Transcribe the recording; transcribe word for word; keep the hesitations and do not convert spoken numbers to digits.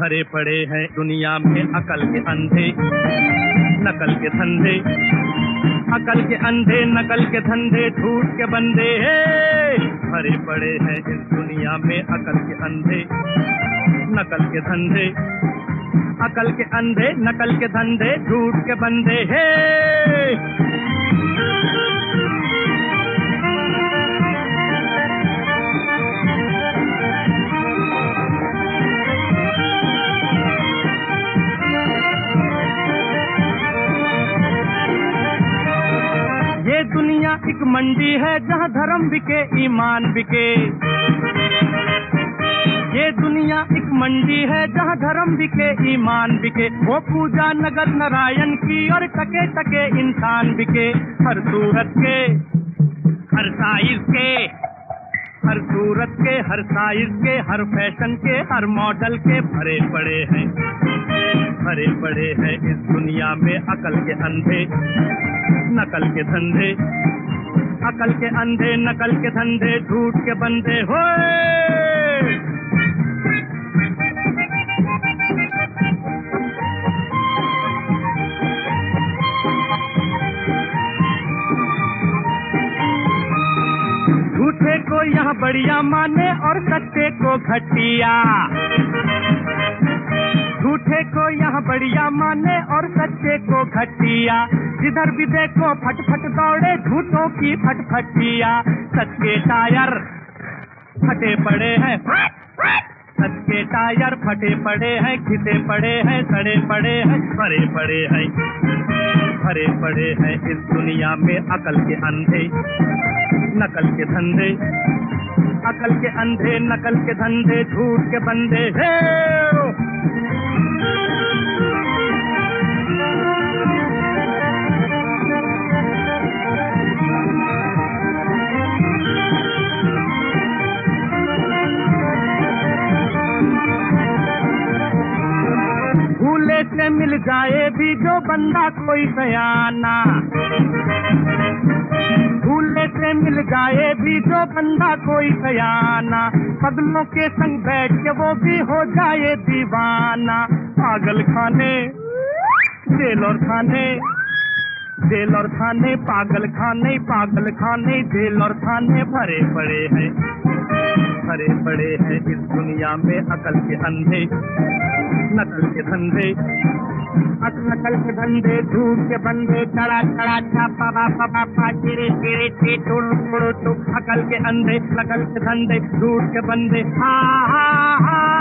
भरे पड़े हैं दुनिया में अकल के अंधे नकल के धंधे, अकल के अंधे नकल के धंधे, झूठ के बंदे हैं भरे पड़े हैं इस दुनिया में अकल के अंधे नकल के धंधे, अकल के अंधे नकल के धंधे, झूठ के बंदे हैं। ये दुनिया एक मंडी है जहाँ धर्म बिके ईमान बिके, ये दुनिया एक मंडी है जहाँ धर्म बिके ईमान बिके, वो पूजा नगर नारायण की और टके टके इंसान बिके, हर सूरत के हर साइज के, हर सूरत के हर साइज के, हर फैशन के हर मॉडल के भरे पड़े हैं भरे पड़े हैं इस दुनिया में अकल के अंधे नकल के धंधे, अकल के अंधे नकल के धंधे, झूठ के बंदे होए। झूठे को यहाँ बढ़िया माने और सच्चे को घटिया, झूठे को यहाँ बढ़िया माने और सच्चे को घटिया, जिधर भी देखो फट फट दौड़े झूठों की फटफटिया, सच के टायर फटे पड़े हैं सच के टायर फटे पड़े हैं, घिसे पड़े हैं, सड़े पड़े हैं, भरे पड़े हैं भरे पड़े हैं इस दुनिया में अकल के अंधे नकल के धंधे, अकल के अंधे नकल के धंधे, झूठ के बंदे हैं। भूले से मिल जाए भी जो बंदा कोई सयाना, भूले से मिल जाए भी जो बंदा कोई सयाना, पगलों के संग बैठ के वो भी हो जाए दीवाना, पागल खाने जेल और खाने जेल और खाने, पागल खाने पागल खाने, जेल और खाने भरे पड़े हैं भरे पड़े हैं इस दुनिया में अकल के अंधे नकल के धंधे, अकल नकल के धंधे, झूठ के बंदे, चढ़ा चढ़ा छापा पापा पापा चिरे चिरे ची टुड़ टुड़ टुड़, अकल के अंधे नकल के धंधे, झूठ के बंदे, हा हा हा।